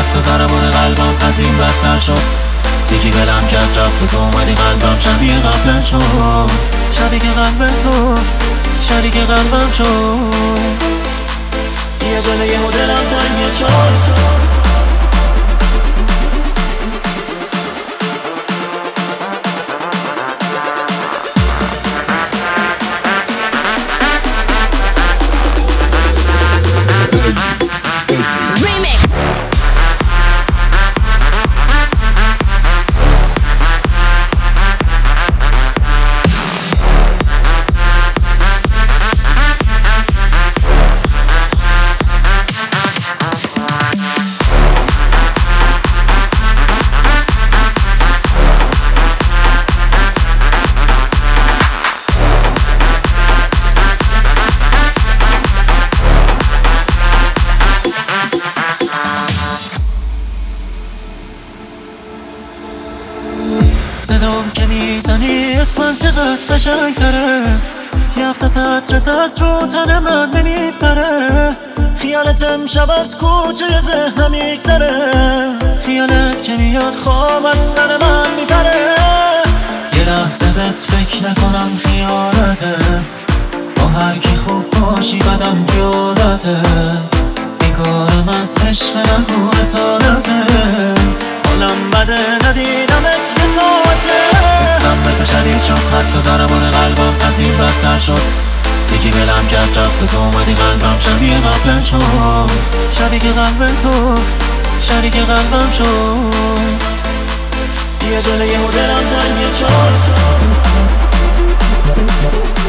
حتی ضربان قلبم از این بدتر شد. یکی دلم کرد رفت و تو اومدی قلبم شبیه قبلت شد. شبیه قلب تو شریک قلبم شد. یه جلوی و دلم تنگه شد. صدام که میزنی اسمم چقدر قشنگ تره. یه هفته تطرت از رو تن من نمیپره. خیالت امشب از کوچه ذهنم میگذره. خیالت که میاد خواب از تن من میپره. یه لحظه بهت فکر نکنم خیالته. با هر کی خوب باشی بدم جادته. بیکارم از عشق نگو رسالته. حالم بده ندیدمت یه ساعته. حسم به تو شدید شد حتی ضربان قلبم از این بدتر شد. یکی دلم کرد رفت و تو اومدی قلبم شبیه قبلت شد. شبیه قلب تو شریک قلبم شد. یه جلوی و دلم تنگه شد.